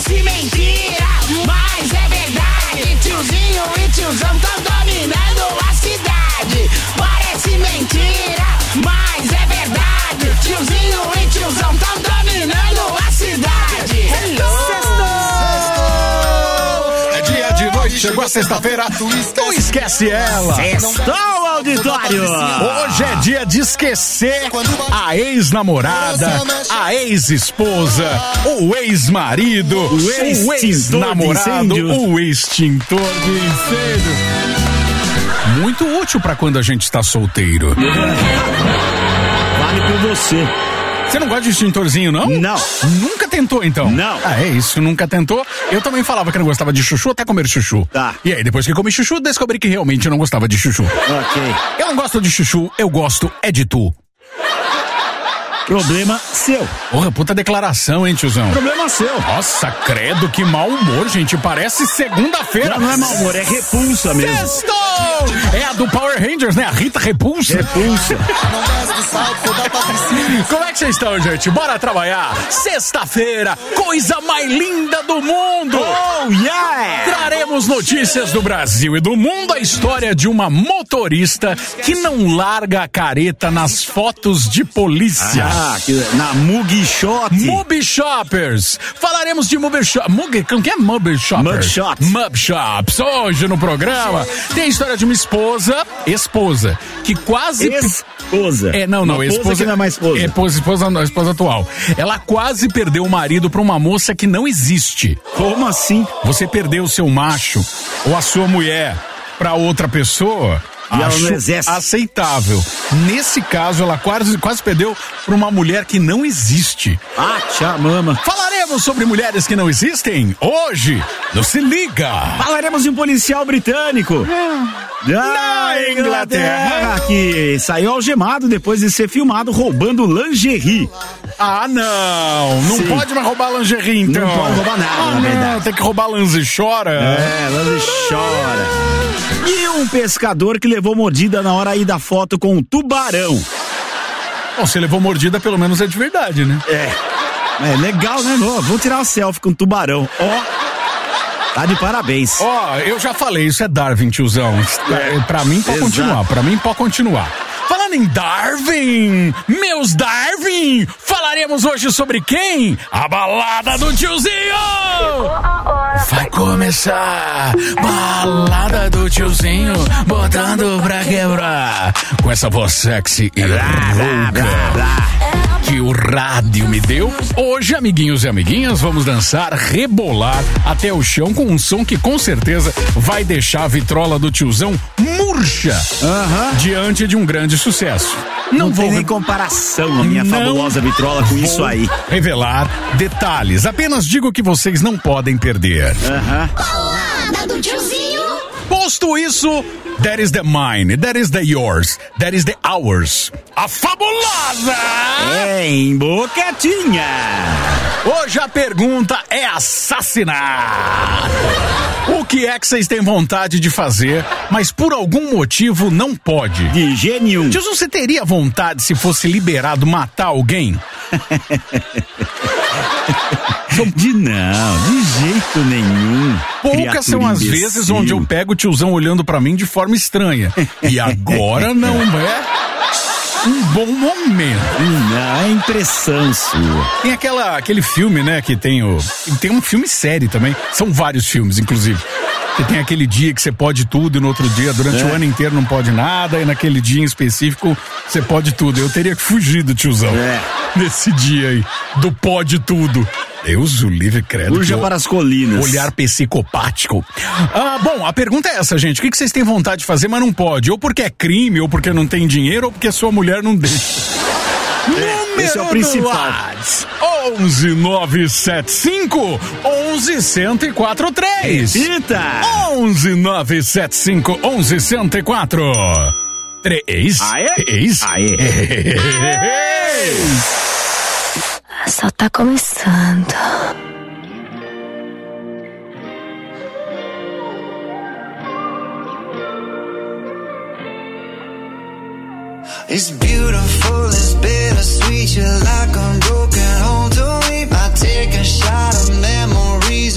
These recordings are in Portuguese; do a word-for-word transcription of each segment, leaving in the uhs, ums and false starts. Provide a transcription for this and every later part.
Parece mentira, mas é verdade. Tiozinho e tiozão tão dominando a cidade. Parece mentira, mas é verdade. Tiozinho e tiozão tão dominando a cidade. Hello! É dia de noite, chegou a sexta-feira, não esquece ela. Sextou, auditório! Hoje é dia de esquecer a ex-namorada, a ex-esposa, o ex-marido, o ex-namorado, o extintor de incêndio. Muito útil pra quando a gente está solteiro. Vale por você. Você não gosta de extintorzinho, não? Não. Nunca tentou, então? Não. Ah, é isso, nunca tentou. Eu também falava que não gostava de chuchu até comer chuchu. Tá. E aí, depois que comi chuchu, descobri que realmente eu não gostava de chuchu. Ok. Eu não gosto de chuchu, eu gosto é de tu. Problema seu. Porra, puta declaração, hein, tiozão? Problema seu. Nossa, credo, que mau humor, gente. Parece segunda-feira. Não, não é mau humor, é repulsa mesmo. Sextou! É a do Power Rangers, né? A Rita Repulsa. Repulsa. Como é que vocês estão, gente? Bora trabalhar. Sexta-feira, coisa mais linda do mundo. Oh, yeah! Traremos notícias do Brasil e do mundo, a história de uma motorista que não larga a careta nas fotos de polícia. Ah, na Mugshot. Mug Shoppers. Falaremos de Mug Shoppers. Mug, como que é Mug Shoppers? Mug Shops. Mug Shops. Hoje no programa tem a história de uma esposa, esposa, que quase... Esposa. É, não, não, uma esposa... que não é mais esposa. É, esposa, esposa, não, esposa atual. Ela quase perdeu o marido pra uma moça que não existe. Como assim? Você perdeu o seu macho ou a sua mulher pra outra pessoa... E acho ela não existe. aceitável. Nesse caso, ela quase, quase perdeu pra uma mulher que não existe. Ah, tchau, mama. Falaremos sobre mulheres que não existem hoje no Se Liga. Falaremos de um policial britânico da Inglaterra que saiu algemado depois de ser filmado roubando lingerie. Ah, não. Não Sim. pode mais roubar lingerie, então. Não pode roubar nada, ah, na não. verdade. Tem que roubar lanze e chora. É, lanze chora. E um pescador que levou mordida na hora aí da foto com um tubarão. Bom, se levou mordida, pelo menos é de verdade, né? É. É legal, né? Ó, vou tirar uma selfie com um tubarão. Ó. Tá de parabéns. Ó, eu já falei, isso é Darwin, tiozão. É, pra mim pode Exato. continuar, pra mim pode continuar. Falando em Darwin, meus Darwin, falaremos hoje sobre quem? A balada do tiozinho! Vai começar, balada do tiozinho, botando pra quebrar. Com essa voz sexy e rouca que o rádio me deu. Hoje, amiguinhos e amiguinhas, vamos dançar, rebolar até o chão com um som que com certeza vai deixar a vitrola do tiozão murcha Aham. diante de um grande sucesso. Não, Não tem vou nem comparação a minha Não fabulosa vitrola com vou isso aí. revelar detalhes. Apenas digo que vocês não podem perder. Aham. Balada do tiozinho. Posto isso, that is the mine, that is the yours, that is the ours. A fabulosa! Em Boquetinha. Hoje a pergunta é assassinar. O que é que vocês têm vontade de fazer, mas por algum motivo não pode? De gênio. Tiozão, você teria vontade, se fosse liberado, matar alguém? De não, de jeito nenhum. Poucas são as Criatura vezes imbecil. onde eu pego o tiozão olhando pra mim de forma estranha. E agora não é um bom momento. Não, é impressão sua. Tem aquela, aquele filme, né, que tem o... Tem um filme série também. São vários filmes, inclusive. Que tem aquele dia que você pode tudo e no outro dia, durante É. o ano inteiro não pode nada, e naquele dia em específico você pode tudo. Eu teria que fugir do tiozão. É. Nesse dia aí, do pode tudo. Deus o livre, credo. Urja que para as colinas. Olhar psicopático. Ah, bom, a pergunta é essa, gente. O que que vocês têm vontade de fazer, mas não pode? Ou porque é crime, ou porque não tem dinheiro, ou porque a sua mulher não deixa. É, esse é o principal. onze nove sete cinco onze um zero quatro três. Eita! onze nove sete cinco onze um zero quatro três. Aê? Eis? Aê. Eis. Só tá começando. It's beautiful, it's bittersweet. You're like a broken home to me. I take a shot of memories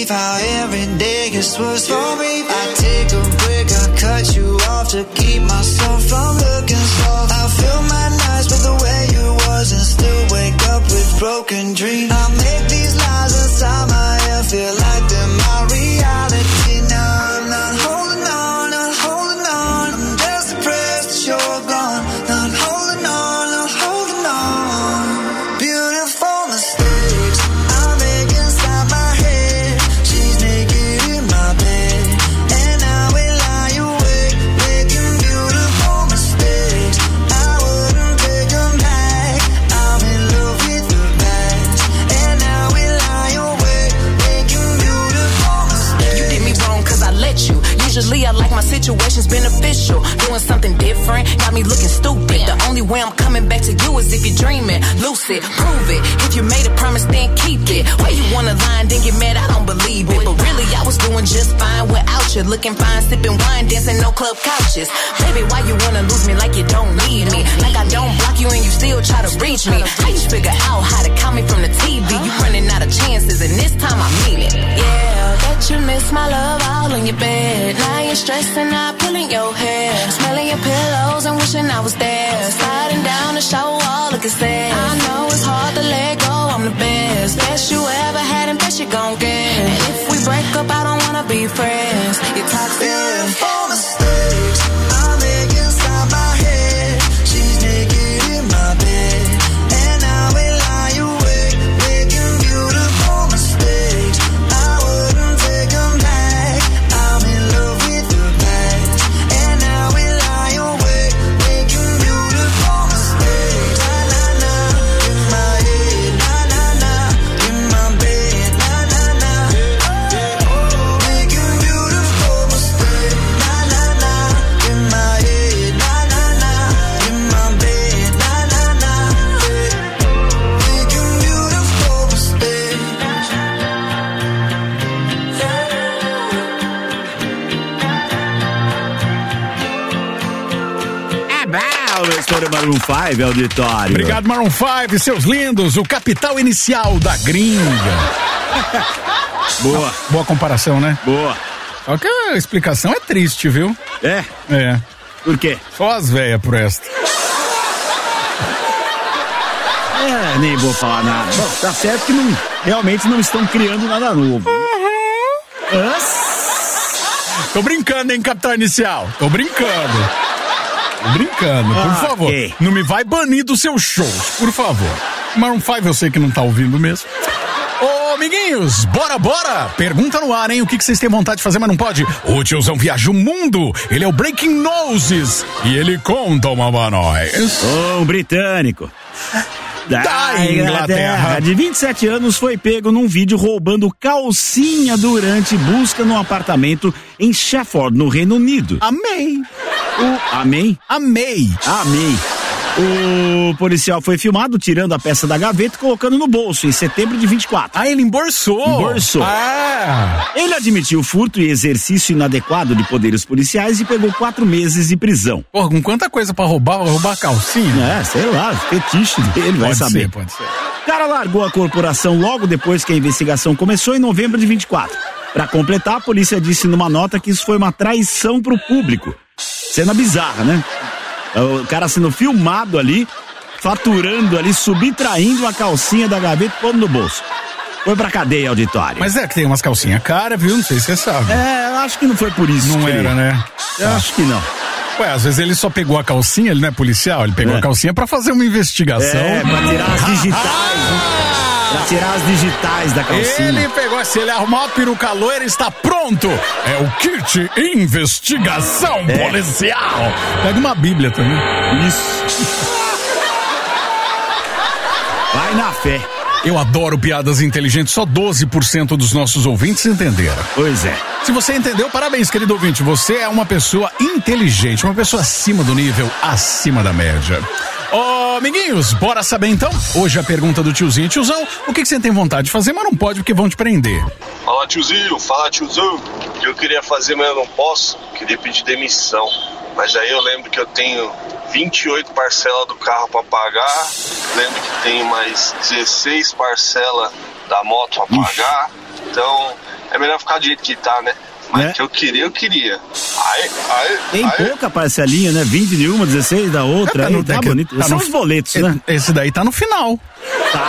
believe how every day gets worse for me. I take a break, I cut you off to keep myself from looking soft. I fill my nights with the way you was and still wake up with broken dreams. I make these lies inside my head feel like they're my reality. Now I'm not holding on, not holding on. I'm just depressed that you're gone. Not holding on, not holding on. Beautiful mistakes I make inside my head. She's naked in my bed, and I will lie awake, making beautiful mistakes. I wouldn't take them back. I'm in love with the past, and I will lie awake, making beautiful mistakes. You did me wrong cause I let you. Usually I like my situations beneficial. Doing something different got me looking stupid. The only way I'm coming back to you is if you're dreaming. Lucid, prove it. If you made a promise, then keep it. Why you wanna lie and then get mad? I don't believe it. But really, I was doing just fine without you. Looking fine, sipping wine, dancing no club couches. Baby, why you wanna lose me like you don't need me? Like I don't block you and you still try to reach me. How you figure out how to count me from the T V? You running out of chances and this time I mean it. Yeah, that you miss my love all in your bed. Now you're stressing out, pulling your hair, smelling your pillows and wishing I was there. Sliding down the shower wall, looking sad. I know it's hard to let go, I'm the best. Best you ever had and best you gon' get. And if we break up, I don't wanna be friends. You're toxic. Beautiful mistakes I make inside my head. She's naked in my bed, and I will lie awake, making beautiful mistakes. I wouldn't take them back. I'm in love with the past, and I will lie awake, making beautiful mistakes. Na na na, in my head. Na na na, in my bed. Na na na, making beautiful mistakes. Na na na, in my head. Na na na, in my bed. Na na na, making beautiful mistakes. É bom, história Maroon cinco, auditório. Obrigado, Maroon cinco, seus lindos. O capital inicial da gringa. Boa, Boa comparação, né? boa. Só que a explicação é triste, viu? É, É. por quê? Só as velhas prestam. É, nem vou falar nada. Bom, tá certo que não, realmente não estão criando nada novo. Hã? Tô brincando, hein, capital inicial? Tô brincando. Tô brincando, por Ah, favor. ok. Não me vai banir dos seus shows, por favor. Maroon cinco eu sei que não tá ouvindo mesmo. Ô, amiguinhos, bora, bora! Pergunta no ar, hein? O que, que vocês têm vontade de fazer, mas não pode? O tiozão viaja o mundo. Ele é o Breaking Noses. E ele conta uma pra nós. Um britânico da, Da Inglaterra, Inglaterra. de vinte e sete anos, foi pego num vídeo roubando calcinha durante busca no apartamento em Sheffield, no Reino Unido. Amei. O, amém? Amei. Amei. O policial foi filmado tirando a peça da gaveta e colocando no bolso em setembro de vinte e quatro. Ah, ele embolsou. Embolsou. Ah. Ele admitiu furto e exercício inadequado de poderes policiais e pegou quatro meses de prisão. Porra, com quanta coisa pra roubar, vai roubar a calcinha? É, sei lá, fetiche dele, vai Pode saber. ser, pode ser. O cara largou a corporação logo depois que a investigação começou, em novembro de vinte e quatro. Pra completar, a polícia disse numa nota que isso foi uma traição pro público. Cena bizarra, né? O cara sendo filmado ali, faturando ali, subtraindo a calcinha da gaveta e pondo no bolso. Foi pra cadeia, auditório. Mas é que tem umas calcinhas caras, viu? Não sei se você sabe. É, eu acho que não foi por isso. Não que era, ele... né? Eu acho que não. Ué, às vezes ele só pegou a calcinha, ele não é policial, ele pegou É. a calcinha pra fazer uma investigação. É, pra tirar as digitais, né? Pra tirar as digitais da calcinha. Ele pegou, se ele arrumar a peruca loira, está pronto. É o kit investigação É. policial. Pega uma bíblia também. Isso. Vai na fé. Eu adoro piadas inteligentes, só doze por cento dos nossos ouvintes entenderam. Pois é. Se você entendeu, parabéns, querido ouvinte. Você é uma pessoa inteligente, uma pessoa acima do nível, acima da média. Ô, amiguinhos, bora saber então? Hoje a pergunta do tiozinho. Tiozão, o que, que você tem vontade de fazer, mas não pode porque vão te prender? Fala tiozinho, fala tiozão. Eu queria fazer, mas eu não posso. Queria pedir demissão. Mas aí eu lembro que eu tenho vinte e oito parcelas do carro pra pagar. Lembro que tenho mais dezesseis parcelas da moto pra pagar. Então é melhor ficar do jeito que tá, né? Mas É. que eu queria, eu queria. Aí, aí, Tem aí, pouca parcelinha, né? vinte de uma, dezesseis da outra. É, aí, no- tá é que- bonito. tá São no- os boletos, né? Esse daí tá no final. Tá.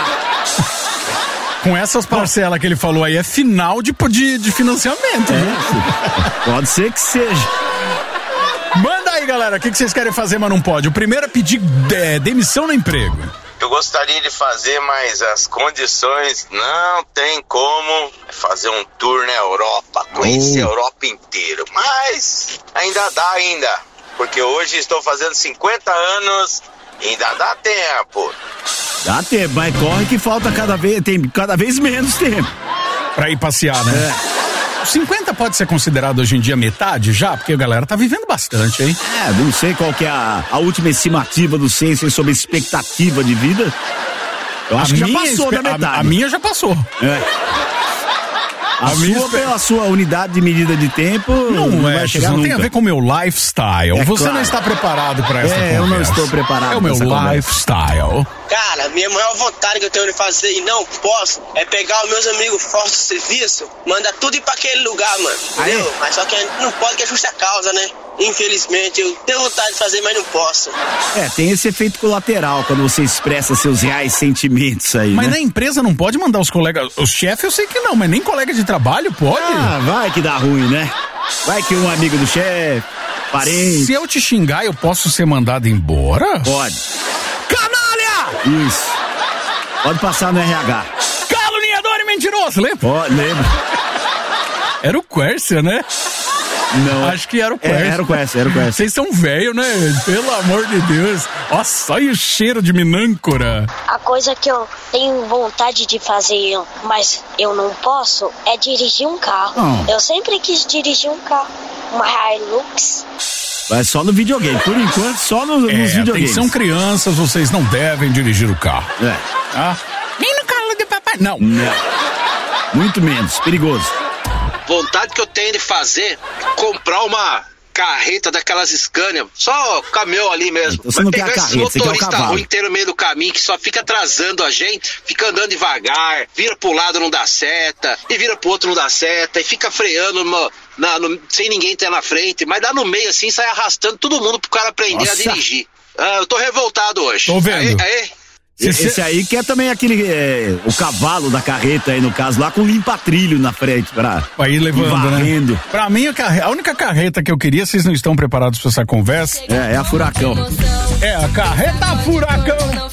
Com essas parcelas que ele falou aí, é final de, de, de financiamento, viu? É, pode ser que seja. Manda aí, galera, o que, que vocês querem fazer, mas não pode? O primeiro é pedir é, demissão no emprego. Eu gostaria de fazer, mas as condições não tem como fazer um tour na Europa, conhecer Oh. a Europa inteira. Mas ainda dá ainda, porque hoje estou fazendo cinquenta anos e ainda dá tempo. Dá tempo, mas corre que falta cada vez, tem cada vez menos tempo. Pra ir passear, né? cinquenta pode ser considerado hoje em dia metade já? Porque a galera tá vivendo bastante, hein? É, não sei qual que é a, a última estimativa do censo sobre expectativa de vida. Eu acho A que já minha passou da espe- a- metade. A, minha já passou. É. A, A minha sua, espe- pela sua unidade de medida de tempo, não, Não, vai é, chegar não nunca. tem a ver com o meu lifestyle. É Você claro. não está preparado para essa É, eu não conversa. estou preparado É o pra meu essa conversa. lifestyle. Cara, minha maior vontade que eu tenho de fazer e não posso é pegar os meus amigos fortes do serviço, mandar tudo ir pra aquele lugar, mano. Entendeu? Aí. Mas só que a gente não pode, que é justa causa, né? Infelizmente, eu tenho vontade de fazer, mas não posso. É, tem esse efeito colateral quando você expressa seus reais sentimentos aí, Mas né? na empresa não pode mandar os colegas. Os chefes eu sei que não, mas nem colega de trabalho pode. Ah, vai que dá ruim, né? Vai que um amigo do chefe, parente, Se eu te xingar, eu posso ser mandado embora? pode. Canalha! Isso. Pode passar no R H. Caluniador e mentiroso, lembra? Pode, lembra? Era o Quercia, né? Não. Acho que era o É, Quercia. era o Quercia, era o Quercia. Vocês são velho, né? Pelo amor de Deus. Nossa, olha o cheiro de minâncora. A coisa que eu tenho vontade de fazer, mas eu não posso, é dirigir um carro. Oh. Eu sempre quis dirigir um carro. Uma Hilux. Vai só no videogame. Por enquanto, só no, nos É, videogames. atenção crianças, vocês não devem dirigir o carro. É. Tá? Nem no carro de papai. Não. Não. Muito menos. Perigoso. Vontade que eu tenho de fazer, comprar uma carreta daquelas Scania, só caminhão ali mesmo. Então você não quer a carreta, você quer o cavalo. ruim inteiro no meio do caminho que só fica atrasando a gente, fica andando devagar, vira pro lado não dá seta, e vira pro outro não dá seta, e fica freando no, na, no, sem ninguém ter na frente, mas dá no meio assim, sai arrastando todo mundo pro cara aprender Nossa. a dirigir. Ah, eu tô revoltado hoje. Tô vendo. Aí, aí, Se Esse cê- aí quer também aquele, é, o cavalo da carreta aí no caso lá com limpa-trilho na frente pra Vai ir levando, varrendo. né? Pra mim, a, carre... a única carreta que eu queria, vocês não estão preparados pra essa conversa? É, é a furacão. É a carreta furacão.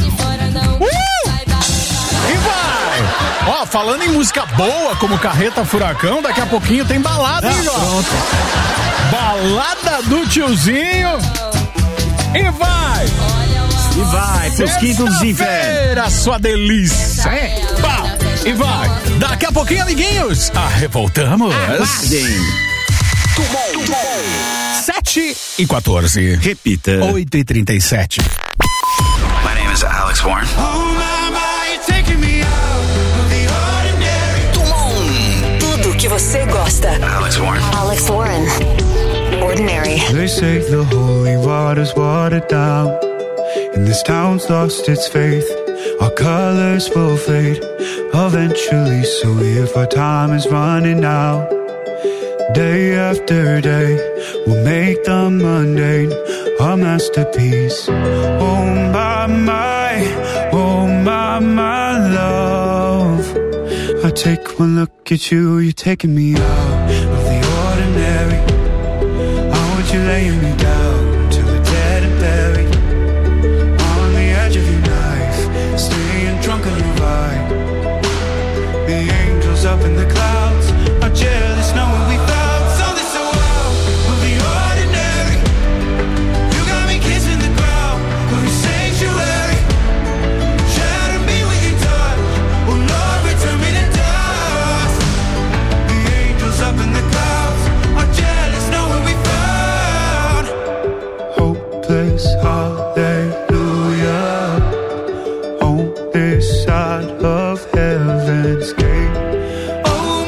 Uh! E vai! Ó, falando em música boa, como Carreta Furacão, daqui a pouquinho tem balada, hein, Ah, João? pronto. Balada do tiozinho. E vai! E vai pros quintos dos infernos. Sexta-feira, sua delícia. É, pá, e vai. Daqui a pouquinho, amiguinhos, ah, voltamos. Aguardem. sete e quatorze. Repita. oito e trinta e sete. My name is Alex Warren. Tudo que você gosta. Alex Warren. Alex Warren. Ordinary. They say the holy water's watered down, and this town's lost its faith. Our colors will fade eventually, so if our time is running out, day after day, we'll make the mundane our masterpiece. Oh my, my, oh my, my love. I take one look at you, you're taking me out of the ordinary. I want you laying me down till we're dead and buried, on the edge of your knife, staying drunk on your vibe. The angels up in the clouds are jealous knowing we found something so out of the ordinary. You got me kissing the ground of your sanctuary. Shatter me with your touch, oh Lord, return me to dust. The angels up in the clouds are jealous knowing we found hopeless hallelujah on this side of heaven's gate. Oh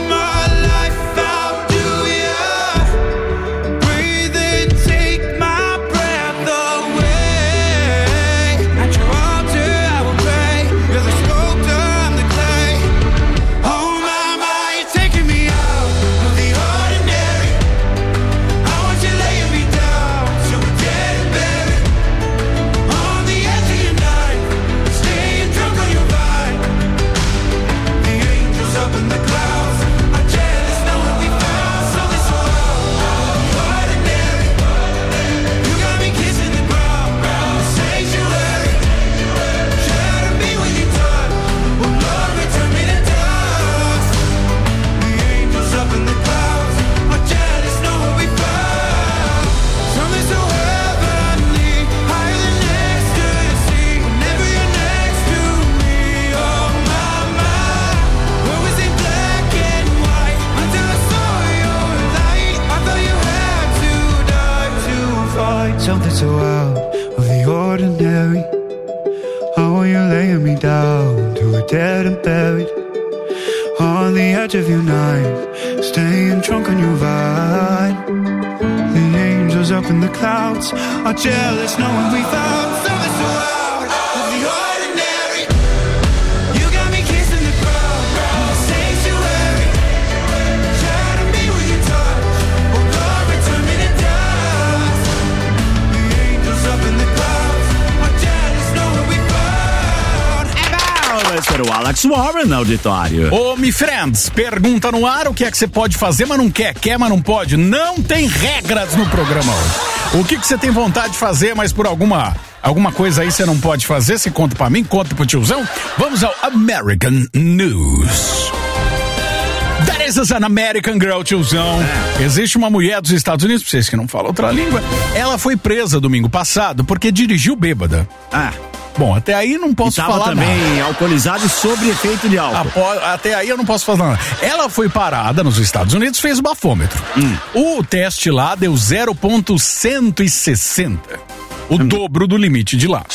something so out of the ordinary. How are you laying me down to a dead and buried on the edge of your night, staying drunk on your vibe. The angels up in the clouds are jealous knowing we found something so out of the ordinary. You got me kissing the crowd in the sanctuary, shining me with your touch, oh Lord, return me to dust. The angels up in the clouds are jealous knowing we found. Esse era o Alex Warren no auditório. Ô, me friends, pergunta no ar o que é que você pode fazer, mas não quer, quer, mas não pode. Não tem regras no programa hoje. O que que você tem vontade de fazer, mas por alguma, alguma coisa aí você não pode fazer? Você conta pra mim, conta pro tiozão. Vamos ao American News. That is an American Girl, tiozão. É. Existe uma mulher dos Estados Unidos, pra vocês que não falam outra língua, ela foi presa domingo passado porque dirigiu bêbada. Ah. Bom, até aí não posso e falar também nada. também alcoolizado e sob efeito de álcool. Apo, até aí eu não posso falar nada. Ela foi parada nos Estados Unidos, fez o bafômetro. Hum. O teste lá deu zero vírgula cento e sessenta. O hum. dobro do limite de lá.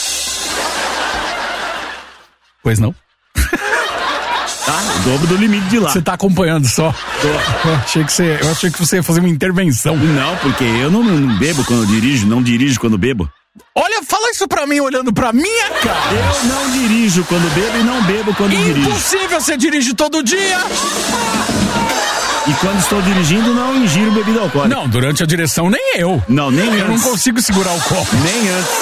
Pois não? Tá, o dobro do limite de lá. Você tá acompanhando só? Tô. Eu achei que você, eu achei que você ia fazer uma intervenção. Não, porque eu não, não bebo quando eu dirijo, não dirijo quando bebo. Olha, fala isso pra mim olhando pra minha cara. Eu não dirijo quando bebo e não bebo quando dirijo. Impossível, você dirige todo dia. E quando estou dirigindo, não ingiro bebida alcoólica. Não, durante a direção nem eu. Não, nem eu. Eu não consigo segurar o copo. Nem antes.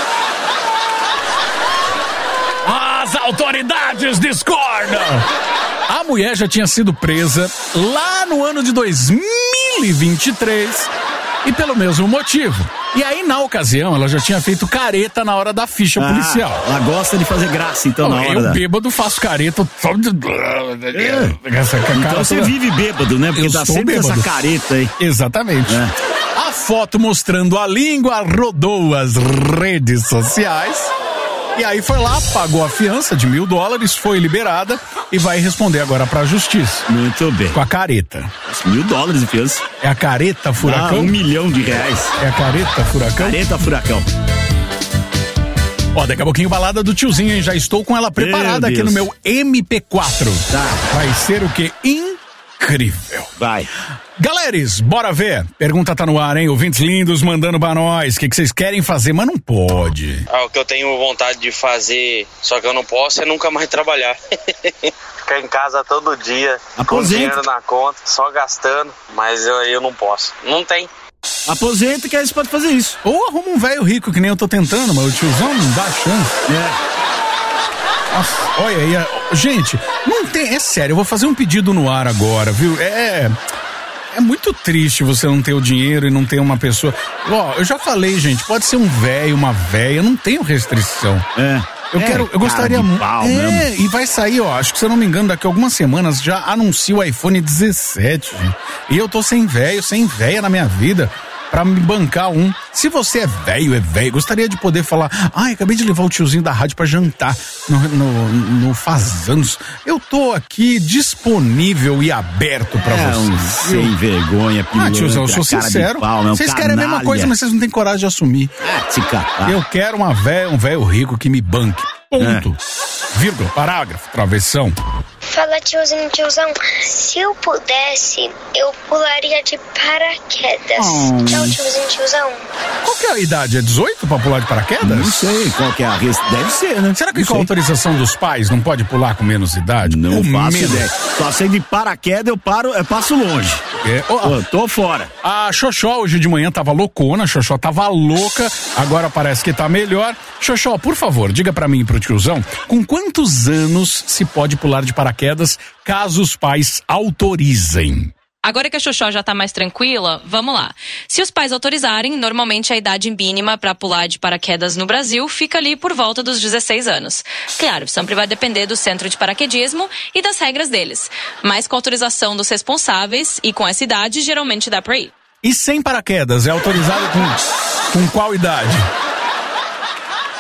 As autoridades discordam. A mulher já tinha sido presa lá no ano de dois mil e vinte e três e pelo mesmo motivo. E aí, na ocasião, ela já tinha feito careta na hora da ficha ah, policial. Ela gosta de fazer graça, então, Não, na hora eu da... bêbado faço careta. É. Essa cara então você toda... vive bêbado, né? Porque eu dá sempre bêbado. Essa careta aí. Exatamente. É. A foto mostrando a língua rodou as redes sociais. E aí foi lá, pagou a fiança de mil dólares, foi liberada e vai responder agora pra justiça. Muito bem. Com a careta. Mil dólares de fiança. É a careta furacão? Ah, um milhão de reais. É a careta furacão? Careta furacão. Ó, daqui a pouquinho balada do tiozinho, hein? Já estou com ela preparada aqui no meu M P quatro. Tá. Vai ser o quê? Incrível. Vai. Galeres, bora ver. Pergunta tá no ar, hein? Ouvintes lindos mandando pra nós. O que, que vocês querem fazer, mas não pode. Ah, o que eu tenho vontade de fazer, só que eu não posso, é nunca mais trabalhar. Ficar em casa todo dia, Aposenta. Com dinheiro na conta, só gastando, mas eu, eu não posso. Não tem. Aposenta que aí você pode fazer isso. Ou arruma um velho rico, que nem eu tô tentando, mas o tiozão não dá chance. É. Nossa, olha aí. Gente, não tem. É sério, eu vou fazer um pedido no ar agora, viu? É. É muito triste você não ter o dinheiro e não ter uma pessoa. Ó, eu já falei, gente, pode ser um velho, uma véia, não tenho restrição. É. Eu é, quero, eu gostaria muito. É, mesmo. E vai sair, ó, acho que se eu não me engano, daqui a algumas semanas já anuncia o iPhone dezessete, gente. E eu tô sem velho, sem véia na minha vida pra me bancar um. Se você é velho, é velho, gostaria de poder falar, ai, acabei de levar o tiozinho da rádio pra jantar no, no, no Faz Anos. Eu tô aqui disponível e aberto pra é, você. Um sem vergonha, pilantra, ah, tiozão, eu sou sincero. Vocês querem a mesma coisa, mas vocês não têm coragem de assumir. Ah, te catar. Eu quero uma véia, um velho rico que me banque. Ponto. É. Vírgula, parágrafo, travessão. Fala, tiozinho, tiozão. Se eu pudesse, eu pularia de paraquedas. Oh. Tchau, tiozinho, tiozão. Qual que é a idade? É dezoito pra pular de paraquedas? Não sei qual que é a res... Deve ser, né? Será que não com sei. a autorização dos pais não pode pular com menos idade? Não com faço menos. ideia. Só sei de paraquedas, eu paro, eu passo longe. É. Oh, Pô, tô fora. A Xoxó hoje de manhã tava loucona, a Xoxó tava louca, agora parece que tá melhor. Xoxó, por favor, diga pra mim e pro tiozão, com quantos anos se pode pular de paraquedas caso os pais autorizem? Agora que a Xoxó já tá mais tranquila, vamos lá. Se os pais autorizarem, normalmente a idade mínima para pular de paraquedas no Brasil fica ali por volta dos dezesseis anos. Claro, sempre vai depender do centro de paraquedismo e das regras deles. Mas com autorização dos responsáveis e com essa idade, geralmente dá pra ir. E sem paraquedas, é autorizado com, com qual idade?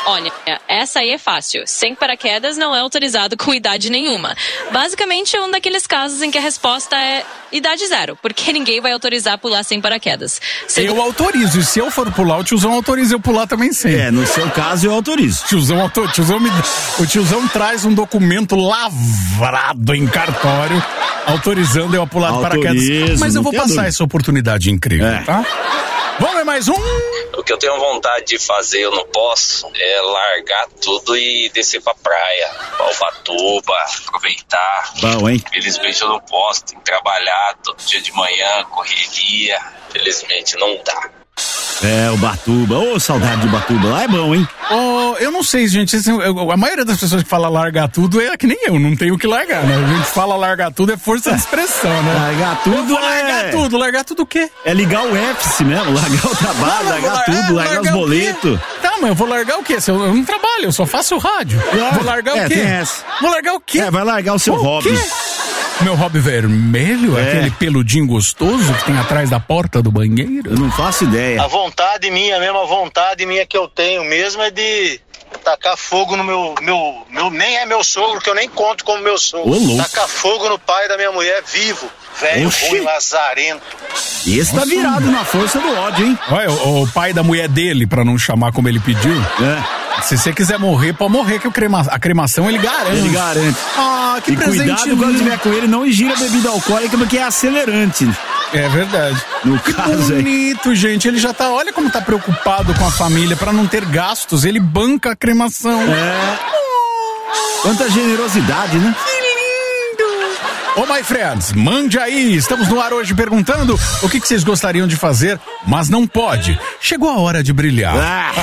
Olha, essa aí é fácil. Sem paraquedas não é autorizado com idade nenhuma. Basicamente é um daqueles casos em que a resposta é idade zero, porque ninguém vai autorizar pular sem paraquedas. Segundo... Eu autorizo, e se eu for pular, o tiozão autoriza eu pular também sem. É, no seu caso eu autorizo. Tiozão, autor... tiozão me... O tiozão traz um documento lavrado em cartório, autorizando eu a pular de paraquedas. Mas eu vou passar dúvida. essa oportunidade incrível, é. tá? Vamos ver mais um? O que eu tenho vontade de fazer, eu não posso, é largar tudo e descer pra praia, pra Ubatuba, aproveitar. Bom, hein? Felizmente eu não posso, tenho que trabalhar todo dia de manhã, correria. Felizmente não dá. É, Ubatuba, ô, oh, saudade de Ubatuba, lá é bom, hein? Oh, eu não sei, gente, assim, eu, a maioria das pessoas que fala largar tudo é que nem eu, não tenho o que largar, né? A gente fala largar tudo é força de expressão, né? Largar tudo é... Largar tudo, largar tudo o quê? É ligar o F mesmo, largar o trabalho, não, largar lar... tudo, é, largar, largar os boletos. Tá, mas eu vou largar o quê? Eu não trabalho, eu só faço rádio. Ah, vou largar é, o quê? Vou largar o quê? É, vai largar o seu o hobby. Quê? Meu hobby vermelho? É. Aquele peludinho gostoso que tem atrás da porta do banheiro? Eu não faço ideia. A vontade minha, mesmo a vontade minha que eu tenho mesmo é de tacar fogo no meu, meu, meu nem é meu sogro, que eu nem conto como meu sogro. Ô, tacar fogo no pai da minha mulher vivo, velho, ruim, lazarento. E esse tá virado na força do ódio, hein? Olha, o, o pai da mulher dele, pra não chamar como ele pediu. É. Se você quiser morrer, pode morrer, que o crema, a cremação ele garante. Ele garante. Ah, que e presente. Cuidado quando tiver com ele, não ingira bebida alcoólica, porque é acelerante. É verdade. No que caso bonito, aí. Gente. Ele já tá, olha como tá preocupado com a família pra não ter gastos. Ele banca a cremação. É. Quanta generosidade, né? Ô, oh, my friends, mande aí, estamos no ar hoje perguntando o que, que vocês gostariam de fazer, mas não pode. Chegou a hora de brilhar.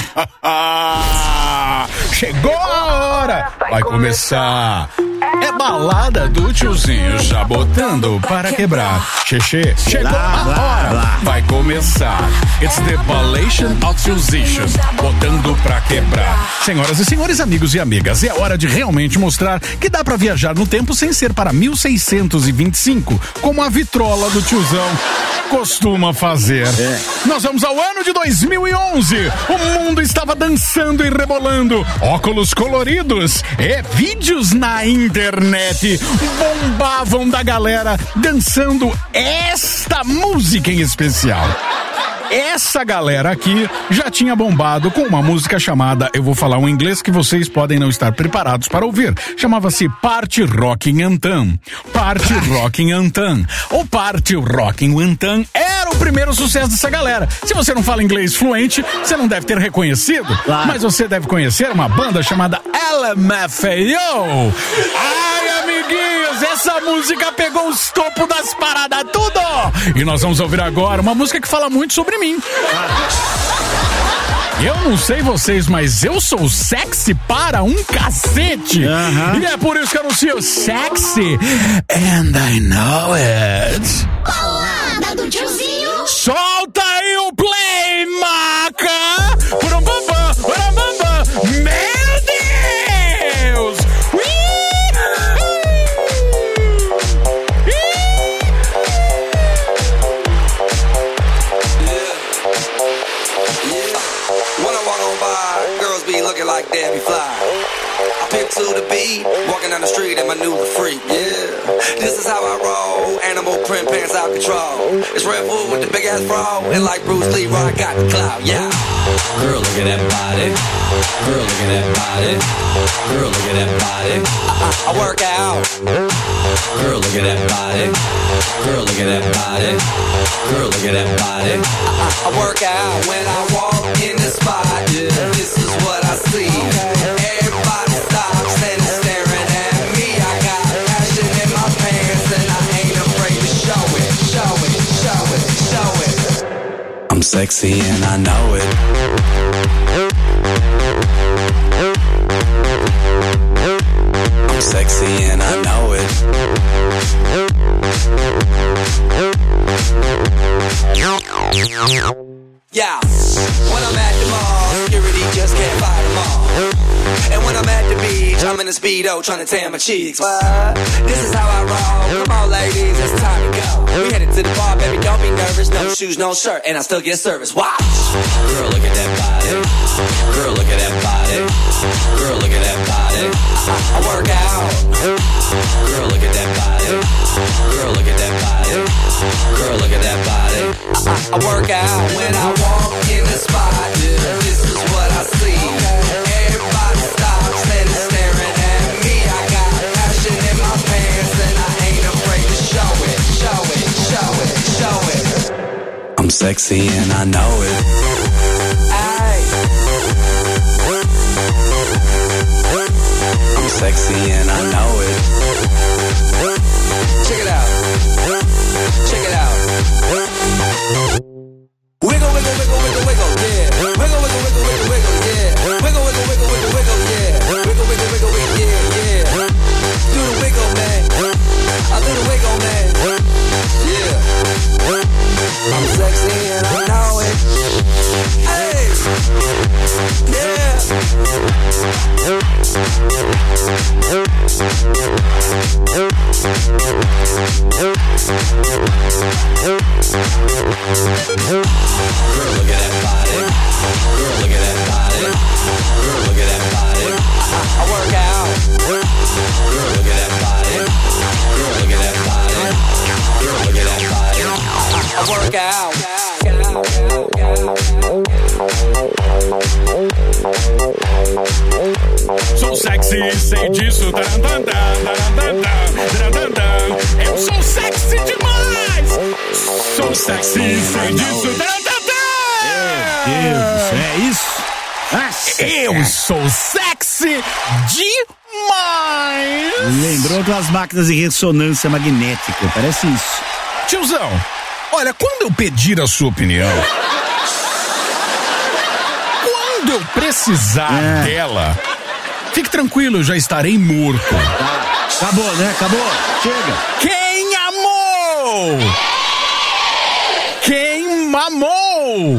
Ah. Chegou a hora, vai começar. É balada do tiozinho, já botando para quebrar. Xexê, chegou a hora, vai começar. It's the ballation of musician, botando pra quebrar. Senhoras e senhores, amigos e amigas, é hora de realmente mostrar que dá pra viajar no tempo sem ser para mil seiscentos e vinte e cinco, como a vitrola do tiozão costuma fazer. É. Nós vamos ao ano de dois mil e onze. O mundo estava dançando e rebolando. Óculos coloridos e vídeos na internet bombavam da galera dançando esta música em especial. Essa galera aqui já tinha bombado com uma música chamada, eu vou falar um inglês que vocês podem não estar preparados para ouvir, chamava-se Party Rockin' Anthem. Party Rockin' Anthem. O Party Rockin' Anthem era o primeiro sucesso dessa galera. Se você não fala inglês fluente, você não deve ter reconhecido, claro. Mas você deve conhecer uma banda chamada L M F A O. Ai, amiguinhos, essa música pegou os topos das paradas tudo! E nós vamos ouvir agora uma música que fala muito sobre mim. Eu não sei vocês, mas eu sou sexy para um cacete. Uh-huh. E é por isso que eu anuncio sexy. And I know it. Balada do tiozinho. Solta aí o play, maca. Burambamba, burambamba. Meu Deus. Looking like Debbie Fly. I pick to the beat, walking down the street and my new freak, yeah. This is how I roll, animal print pants out control. It's Red Bull with the big ass bra, and like Bruce Lee, I got the clout, yeah. Girl, look at that body. Girl, look at that body. Girl, look at that body. I, I, I work out. Girl, look at that body. Girl, look at that body. Girl, look at that body. I, I, I work out when I walk in the spot, yeah. This is what I see. Everybody stops and is staring at me. I got passion in my pants and I ain't afraid to show it, show it, show it, show it. I'm sexy and I know it. I'm sexy and I know it. Yeah, when I'm at the mall, security just can't fight them all. And when I'm at the beach, I'm in a Speedo trying to tan my cheeks. What? This is how I roll. Come on, ladies, it's time to go. We headed to the bar, baby, don't be nervous. purse, no shoes, no shirt, and I still get service. Watch. Girl, look at that body. Girl, look at that body. Girl, look at that body. I, I work out. Girl, look at that body. Girl, look at that body. Girl, look at that body. I, I, I work out when I walk in the spot. This is what I see. Everybody stops and is staring at me. I got passion in my pants and I ain't afraid to show it, show it, show it, show it. I'm sexy and I know it. Aye. I'm sexy and I know it. Check it out. Check it out. Wiggle, wiggle, wiggle, wiggle, wiggle, yeah. Wiggle, wiggle, wiggle, wiggle, wiggle, yeah. Wiggle, wiggle, wiggle, wiggle, wiggle, yeah. Wiggle, wiggle, wiggle, wiggle, yeah, yeah. Do the wiggle, man. I do the wiggle, man. Yeah. I'm sexy and I know it. Hey. Yeah. Girl, look at that body. Girl, look at that body. Girl, look at that body. I, I work out. Girl, look at that body. Girl, look at that body. Girl, look at that body. I, I work out. Sou sexy, sei disso. Eu sou sexy demais. Sou sexy, sei disso. Meu Deus, é isso? Nossa, eu sou sexy demais. Lembrou aquelas máquinas de ressonância magnética, parece isso. Tiozão, olha, quando eu pedir a sua opinião, quando eu precisar é. dela, fique tranquilo, eu já estarei morto. Tá. Acabou, né? Acabou. Chega. Quem amou? Quem mamou?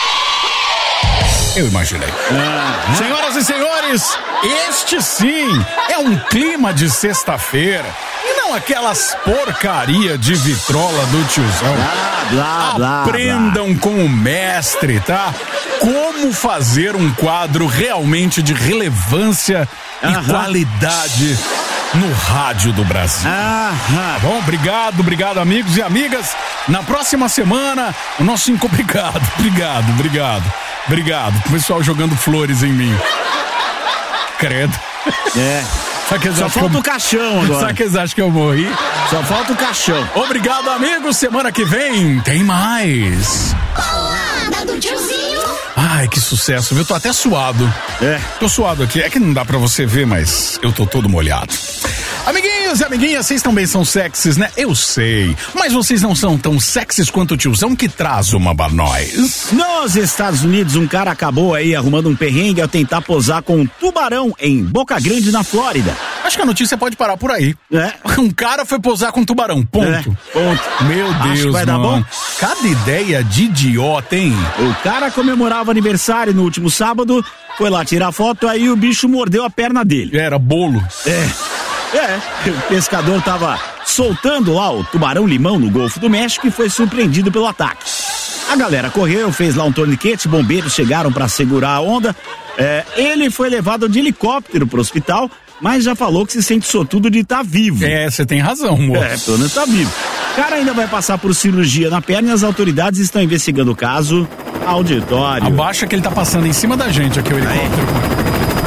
Eu imaginei. Ah, senhoras e senhores, este sim é um clima de sexta-feira. E não aquelas porcaria de vitrola do tiozão. Blá, blá, blá, Aprendam blá. com o mestre, tá? Como fazer um quadro realmente de relevância e Aham. qualidade no rádio do Brasil. Aham. Bom, obrigado, obrigado, amigos e amigas. Na próxima semana, o nosso Incomplicado. Obrigado, obrigado, obrigado. O pessoal jogando flores em mim. Credo. É. Só falta eu... o caixão agora. Sabe que eles acham que eu morri? Só falta o caixão. Obrigado, amigos. Semana que vem tem mais. Balada do tiozinho. Ai, que sucesso, viu? Eu tô até suado. É. Tô suado aqui. É que não dá pra você ver, mas eu tô todo molhado. Amiguinhos e amiguinhas, vocês também são sexys, né? Eu sei. Mas vocês não são tão sexys quanto o tiozão que traz uma pra nós. Nos Estados Unidos, um cara acabou aí arrumando um perrengue ao tentar posar com um tubarão em Boca Grande, na Flórida. Acho que a notícia pode parar por aí. É. Um cara foi posar com um tubarão, ponto. É, ponto. Meu Deus, Acho que vai mano. dar bom. Cada ideia de idiota, hein? O cara comemorava aniversário no último sábado, foi lá tirar foto, aí o bicho mordeu a perna dele. Era bolo. É. É, o pescador tava soltando lá o tubarão-limão no Golfo do México e foi surpreendido pelo ataque. A galera correu, fez lá um torniquete, bombeiros chegaram para segurar a onda. É, ele foi levado de helicóptero pro hospital, mas já falou que se sente sortudo de estar tá vivo. É, você tem razão, moço. É, pelo menos tá vivo. O cara ainda vai passar por cirurgia na perna e as autoridades estão investigando o caso. Auditório. Abaixa que ele tá passando em cima da gente aqui, o helicóptero.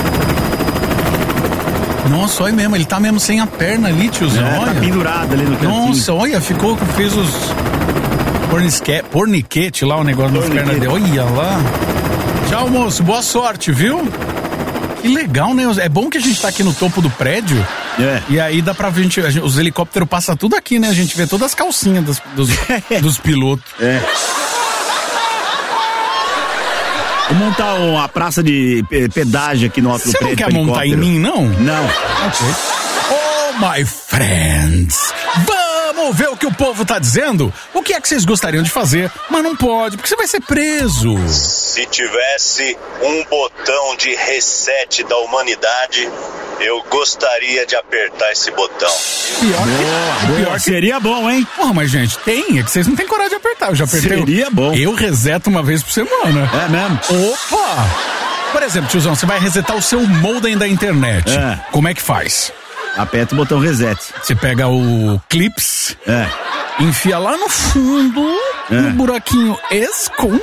Nossa, olha mesmo, ele tá mesmo sem a perna ali, tiozão. É, olha. Tá pendurado ali no cantinho. Nossa, olha, ficou, fez os pornisque, porniquete lá, o negócio nas pernas dele. Olha lá. Tchau, moço, boa sorte, viu? Que legal, né? É bom que a gente tá aqui no topo do prédio. É. E aí dá pra gente, os helicópteros passam tudo aqui, né? A gente vê todas as calcinhas dos, dos, dos pilotos. É. Vou montar uma praça de pedágio aqui no outro prédio. Você não quer montar em mim, não? Não. Ok. Oh, my friends, Vamos ver o que o povo tá dizendo? O que é que vocês gostariam de fazer, mas não pode, porque você vai ser preso. Se tivesse um botão de reset da humanidade, eu gostaria de apertar esse botão. Pior que, boa, pior boa. que... Seria bom, hein? Porra, mas gente, tem, é que vocês não têm coragem de apertar. Eu já apertei. Seria bom. Eu reseto uma vez por semana. É mesmo? Opa! Por exemplo, tiozão, você vai resetar o seu modem da internet. É. Como é que faz? Aperta o botão reset. Você pega o clips, é. enfia lá no fundo, é. no buraquinho escondido,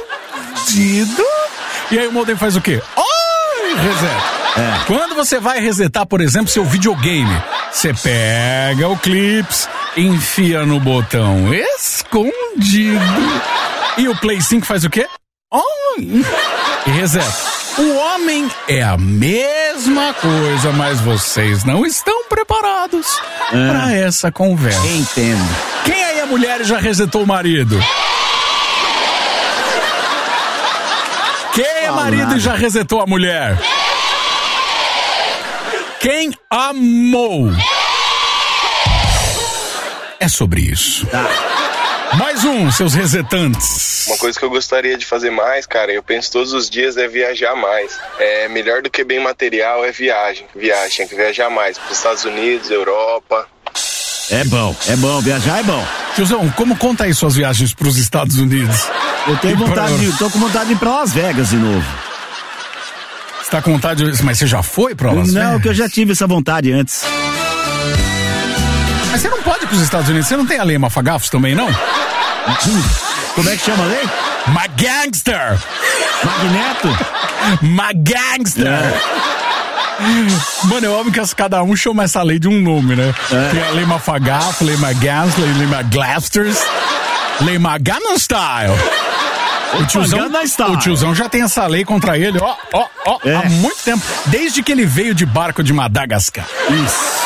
e aí o modem faz o quê? Oi, reseta. É. Quando você vai resetar, por exemplo, seu videogame, você pega o clips, enfia no botão escondido, e o Play cinco faz o quê? Oi, e reseta. O homem é a mesma coisa, mas vocês não estão preparados é. para essa conversa. Entendo. Quem aí é mulher e já resetou o marido? Quem é marido e já resetou a mulher? Quem amou? É sobre isso. Tá. Mais um, seus resetantes. Uma coisa que eu gostaria de fazer mais, cara, eu penso todos os dias, é viajar mais. É melhor do que bem material, é viagem. Viagem, tem que viajar mais. Para os Estados Unidos, Europa. É bom, é bom, viajar é bom. Tiozão, como conta aí suas viagens para os Estados Unidos? Eu tenho vontade, de, tô com vontade de ir pra Las Vegas de novo. Você tá com vontade, de, mas você já foi pra Las Não, Vegas? Não, que eu já tive essa vontade antes. Mas você não pode ir pros Estados Unidos, você não tem a lei Mafagafos também, não? Como é que chama a lei? Magangster! Magneto? Magangster! É. Mano, eu amo que cada um chama essa lei de um nome, né? É. Tem a lei Mafagafos, lei Magangster, lei Maglasters, lei Maganan Style. O tiozão, o tiozão já tem essa lei contra ele, ó, ó, ó, é. há muito tempo. Desde que ele veio de barco de Madagascar. Isso.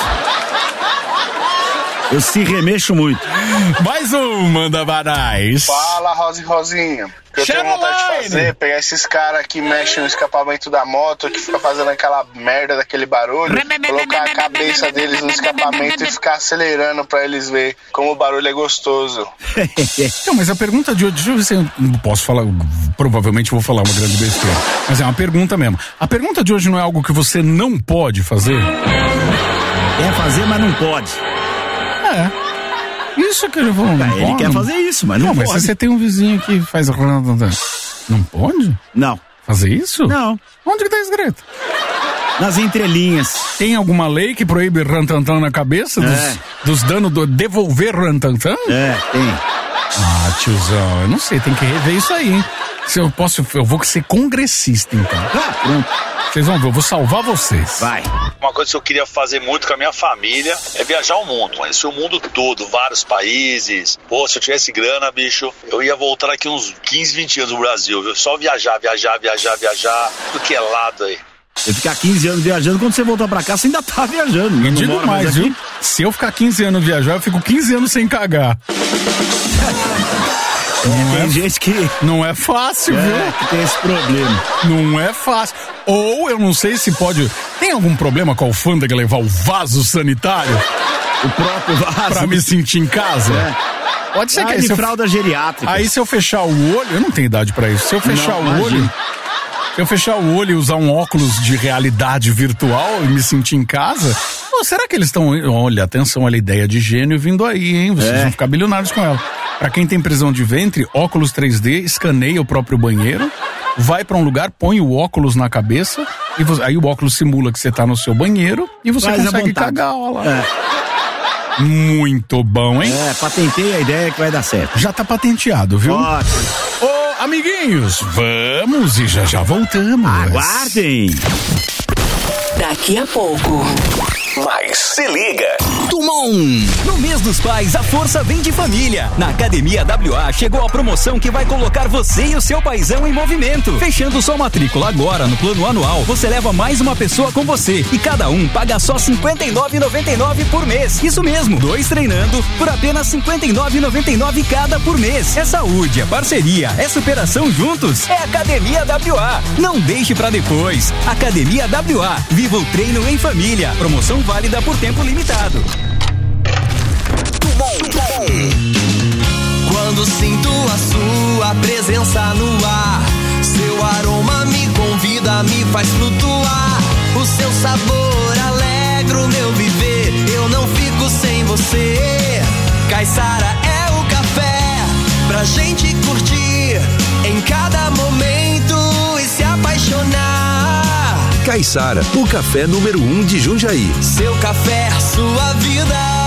Eu se remexo muito. Mais um, manda Barais. Fala, Rosa e Rosinha. O que eu tenho vontade de fazer é pegar esses caras que mexem no escapamento da moto, que fica fazendo aquela merda daquele barulho, colocar a cabeça deles no escapamento e ficar acelerando pra eles verem como o barulho é gostoso. Não, mas a pergunta de hoje, deixa eu ver se eu não posso falar, provavelmente vou falar uma grande besteira, mas é uma pergunta mesmo. A pergunta de hoje não é algo que você não pode fazer? Quer fazer, mas não pode. É. Isso que ele falou. Não, ele pode, quer não... fazer isso, mas não, não pode. Mas se você tem um vizinho que faz. Não pode? Não. Fazer isso? Não. Onde que tá escrito? Nas entrelinhas. Tem alguma lei que proíbe rantantan na cabeça? Dos, é. dos danos do devolver rantantan? É, tem. Ah, tiozão, eu não sei, tem que rever isso aí, hein? Se eu posso, eu vou ser congressista, então. Ah, pronto. Vocês vão ver, eu vou salvar vocês. Vai. Uma coisa que eu queria fazer muito com a minha família é viajar o mundo, conhecer o mundo todo, vários países. Pô, se eu tivesse grana, bicho, eu ia voltar aqui uns quinze, vinte anos no Brasil, viu? Só viajar, viajar, viajar, viajar, tudo que é lado aí. Você ficar quinze anos viajando, quando você voltar pra cá, você ainda tá viajando. Não digo mais, mais viu? Se eu ficar quinze anos viajar, eu fico quinze anos sem cagar. Não tem é, gente que... Não é fácil, é, viu? Que tem esse problema. Não é fácil. Ou, eu não sei se pode... Tem algum problema com a alfândega levar o vaso sanitário? O próprio vaso. Pra me sentir em casa? É. Pode ser ah, que... de se fralda eu... geriátrica. Aí se eu fechar o olho... Eu não tenho idade pra isso. Se eu fechar não, o imagina. olho... Se eu fechar o olho e usar um óculos de realidade virtual e me sentir em casa... Pô, será que eles estão... Olha, atenção, olha a ideia de gênio vindo aí, hein? Vocês é. vão ficar bilionários com ela. Pra quem tem prisão de ventre, óculos três D, escaneia o próprio banheiro, vai pra um lugar, põe o óculos na cabeça, e você, aí o óculos simula que você tá no seu banheiro e você Faz consegue cagar lá. É. Muito bom, hein? É, patentei a ideia que vai dar certo. Já tá patenteado, viu? Ótimo. Ô, amiguinhos, vamos e já já voltamos. Aguardem. Daqui a pouco. Mas se liga. Tumon! No mês dos pais, a força vem de família. Na Academia W A chegou a promoção que vai colocar você e o seu paizão em movimento. Fechando sua matrícula agora no plano anual, você leva mais uma pessoa com você e cada um paga só cinquenta e nove reais e noventa e nove centavos por mês. Isso mesmo, dois treinando por apenas cinquenta e nove reais e noventa e nove centavos cada por mês. É saúde, é parceria, é superação juntos. É Academia W A. Não deixe pra depois. Academia W A. Viva o treino em família. Promoção válida por tempo limitado. presença no ar. Seu aroma me convida, me faz flutuar. O seu sabor alegra o meu viver. Eu não fico sem você. Caiçara é o café pra gente curtir em cada momento e se apaixonar. Caiçara, o café número um de Jundiaí. Seu café, sua vida.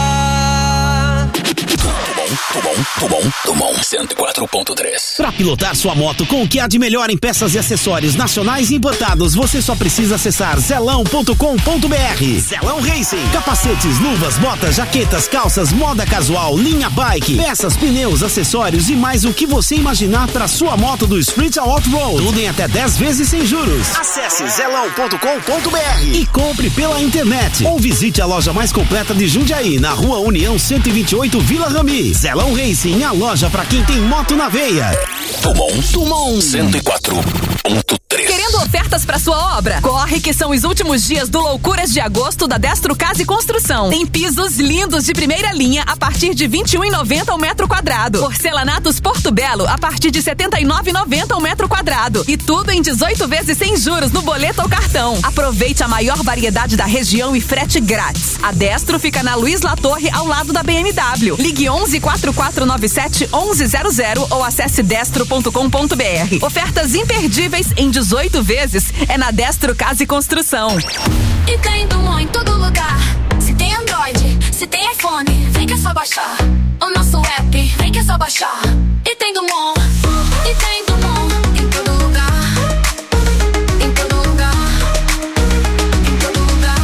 Tubom, Tubom, Tubom, cento e quatro ponto três. Pra pilotar sua moto com o que há de melhor em peças e acessórios nacionais e importados, você só precisa acessar zelão ponto com ponto br. Zelão Racing. Capacetes, luvas, botas, jaquetas, calças, moda casual, linha bike, peças, pneus, acessórios e mais o que você imaginar pra sua moto do Street ao Off-Road. Tudo em até dez vezes sem juros. Acesse zelão ponto com ponto br e compre pela internet. Ou visite a loja mais completa de Jundiaí, na Rua União cento e vinte e oito, Vila Rami. Zelão Racing, a loja pra quem tem moto na veia. Tumon, Tumon, cento e quatro ponto três. Querendo ofertas pra sua obra? Corre que são os últimos dias do Loucuras de Agosto da Destro Casa e Construção. Tem pisos lindos de primeira linha a partir de vinte e um reais e noventa centavos ao metro quadrado. Porcelanatos Porto Belo a partir de setenta e nove reais e noventa centavos ao metro quadrado. E tudo em dezoito vezes sem juros no boleto ou cartão. Aproveite a maior variedade da região e frete grátis. A Destro fica na Luiz Latorre, ao lado da B M W. Ligue onze, quatro quatro nove sete, onze zero zero ou acesse destro ponto com ponto br. Ofertas imperdíveis em dezoito vezes é na Destro Casa e Construção. E tem Dumont em todo lugar. Se tem Android, se tem iPhone, vem que é só baixar. O nosso app, vem que é só baixar. E tem Dumont, e tem Dumont em todo lugar. Em todo lugar, em todo lugar.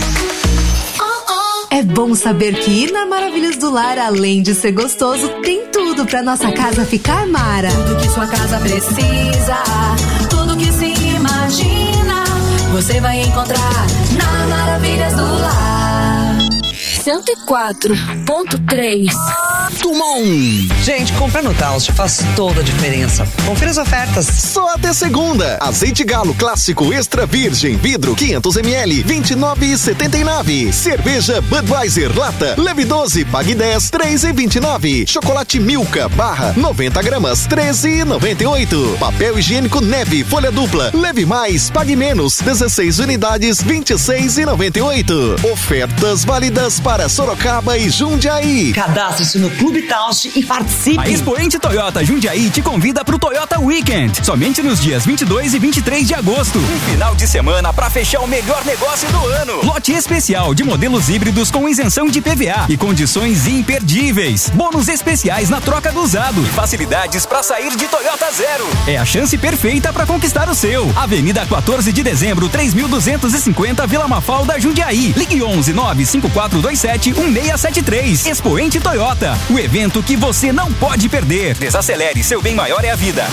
Oh, oh. É bom saber que ir na Maravilhas do Lar, além de ser gostoso, tem tudo pra nossa casa ficar mara. Tudo que sua casa precisa, tudo que se imagina, você vai encontrar na Maravilhas do Lar. cento e quatro ponto três. Tumon. Gente, comprar no Taos faz toda a diferença. Confira as ofertas. Só até segunda. Azeite Galo Clássico Extra Virgem Vidro quinhentos mililitros, vinte e nove reais e setenta e nove centavos. Cerveja Budweiser Lata Leve doze, pague dez, três reais e vinte e nove centavos. Chocolate Milka Barra noventa gramas, treze reais e noventa e oito centavos. Papel higiênico Neve Folha Dupla Leve mais, pague menos, dezesseis unidades, vinte e seis reais e noventa e oito centavos. Ofertas válidas para Sorocaba e Jundiaí. Cadastre-se no Clube Taos e participe. A Expoente Toyota Jundiaí te convida pro Toyota Weekend, somente nos dias vinte e dois e vinte e três de agosto. Um final de semana para fechar o melhor negócio do ano. Lote especial de modelos híbridos com isenção de P V A e condições imperdíveis. Bônus especiais na troca do usado e facilidades para sair de Toyota Zero. É a chance perfeita para conquistar o seu. Avenida quatorze de dezembro, três mil duzentos e cinquenta, Vila Mafalda, Jundiaí. Ligue onze, nove cinco quatro dois sete, um seis sete três. Expoente Toyota. O evento que você não pode perder. Desacelere, seu bem maior é a vida.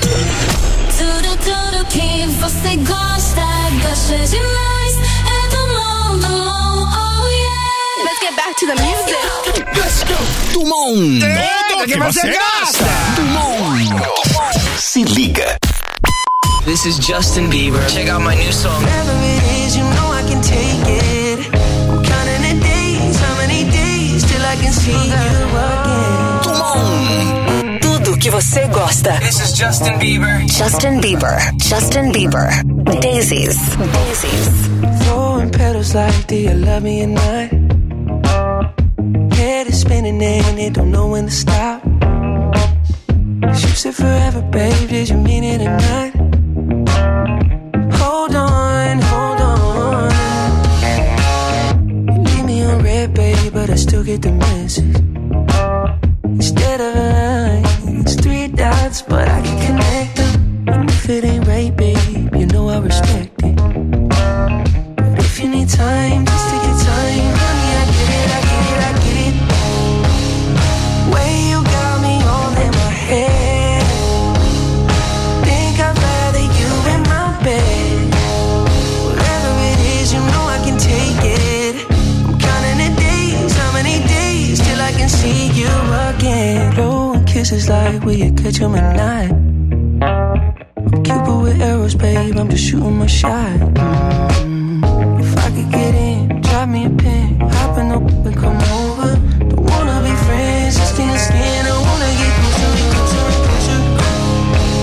Tudo, tudo que você gosta, gosta demais. É do Dumont, Dumont, oh yeah. Let's get back to the music. Let's go. Dumont. Tudo que você gosta. Dumont. Se liga. This is Justin Bieber. Check out my new song. Whatever it is, you know I can take it. I'm counting the days, how many days till I can see you again. Dumont. Tudo que você gosta. This is Justin Bieber. Justin Bieber. Justin Bieber. Daisies. Daisies. Throwing petals like, do you love me or not? Head is spinning and it don't know when to stop. You said forever, babe, did you mean it or not? Hold on, hold on. You leave me on red, babe, but I still get the message. Instead of a line, it's three dots, but I can connect them. And if it ain't right, babe, you know I respect it. But if you need time, just take your time, honey, I get it, I get it, I get it. Way you got me all in my head. Think I'd rather you in my bed. Whatever it is, you know I can take it. I'm counting the days, how many days till I can see you again. Blowing kisses like, will you catch 'em at night? I'm Cupid with arrows, babe, I'm just shooting my shot. Mm-hmm. If I could get in, drop me a pin, hop in the whip and come over. Don't wanna be friends, just in the skin, I wanna get closer, closer, closer.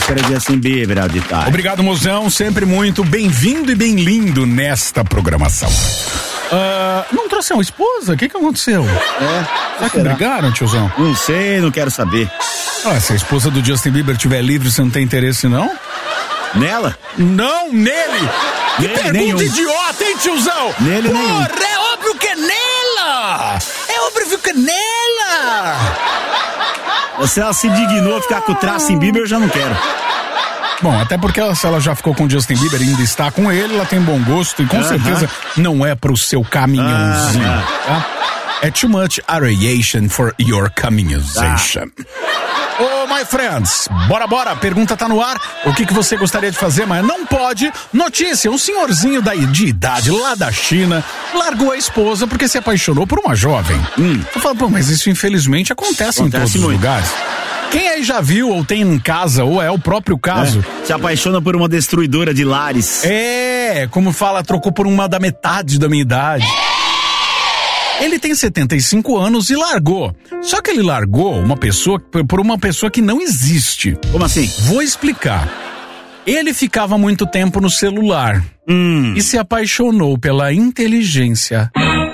véspera de Justin Bieber, auditário. Obrigado, mozão, sempre muito bem-vindo e bem lindo nesta programação. Uh, não trouxe uma esposa? O que que aconteceu? É. Será que brigaram, tiozão? Não sei, não quero saber. Ah, se a esposa do Justin Bieber estiver livre, você não tem interesse, não? Nela? Não, nele! Que Nele, pergunta nenhum. idiota, hein, tiozão? Nele, nenhum. Porra, é óbvio que é nela! É óbvio que é nela! Se ela se dignou a ficar com o Justin Bieber, eu já não quero. Bom, até porque ela, se ela já ficou com o Justin Bieber e ainda está com ele, ela tem bom gosto e com Uh-huh. certeza não é pro seu caminhãozinho, Uh-huh. tá? É too much aeration for your caminhãozation. Ô, my friends, bora, bora, pergunta tá no ar, o que que você gostaria de fazer, mas não pode? Notícia, um senhorzinho daí de idade, lá da China, largou a esposa porque se apaixonou por uma jovem. Hum. Você fala, pô, mas isso infelizmente acontece, acontece em todos os muito. lugares. Quem aí já viu ou tem em casa, ou é o próprio caso? É, se apaixona por uma destruidora de lares. É, como fala, trocou por uma da metade da minha idade. Ele tem setenta e cinco anos e largou. Só que ele largou uma pessoa por uma pessoa que não existe. Como assim? Vou explicar. Ele ficava muito tempo no celular hum. e se apaixonou pela inteligência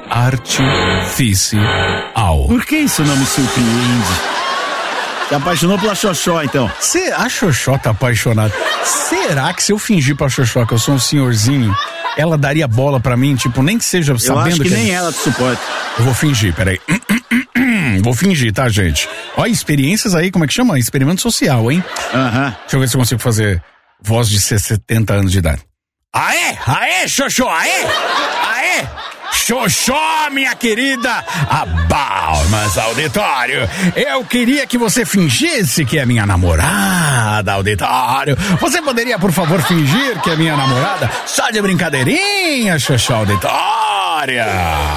artificial. Por que isso não me surpreende? Se apaixonou pela Xoxó, então. Cê, a Xoxó tá apaixonada. Será que se eu fingir pra Xoxó que eu sou um senhorzinho, ela daria bola pra mim, tipo, nem que seja sabendo eu acho que, que nem ela te suporta. Eu vou fingir, peraí. Vou fingir, tá, gente? Ó, experiências aí, como é que chama? Experimento social, hein? Aham. Deixa eu ver se eu consigo fazer voz de setenta anos de idade. Aê! Aê, Xoxó! Aê! Aê! Xoxó, minha querida Abalmas Auditório, eu queria que você fingisse que é minha namorada, Auditório. Você poderia, por favor, fingir que é minha namorada? Só de brincadeirinha, Xoxó Auditória.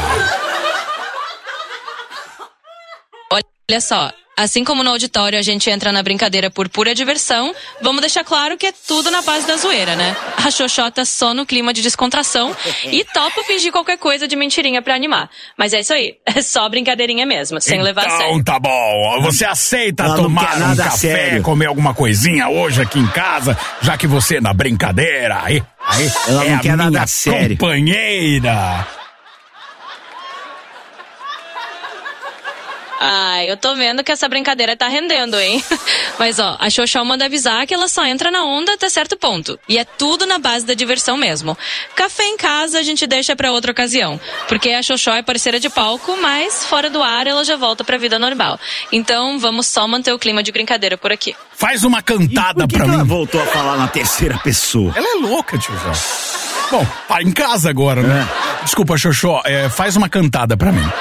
Olha só, assim como no auditório a gente entra na brincadeira por pura diversão, vamos deixar claro que é tudo na base da zoeira, né? A Xoxó tá só no clima de descontração e topa fingir qualquer coisa de mentirinha pra animar. Mas é isso aí, é só brincadeirinha mesmo, sem levar a sério. Então tá bom, você aceita Ela não tomar quer um nada café, sério. comer alguma coisinha hoje aqui em casa, já que você na brincadeira, aí, aí Ela é não a quer minha nada sério. companheira. Ai, eu tô vendo que essa brincadeira tá rendendo, hein? Mas ó, a Xoxó manda avisar que ela só entra na onda até certo ponto. E é tudo na base da diversão mesmo. Café em casa a gente deixa pra outra ocasião. Porque a Xoxó é parceira de palco, mas fora do ar ela já volta pra vida normal. Então vamos só manter o clima de brincadeira por aqui. Faz uma cantada Por que pra que mim. ela voltou a falar na terceira pessoa? Ela é louca, tiozão. Bom, tá em casa agora, né? É. Desculpa, Xoxó, é, faz uma cantada pra mim.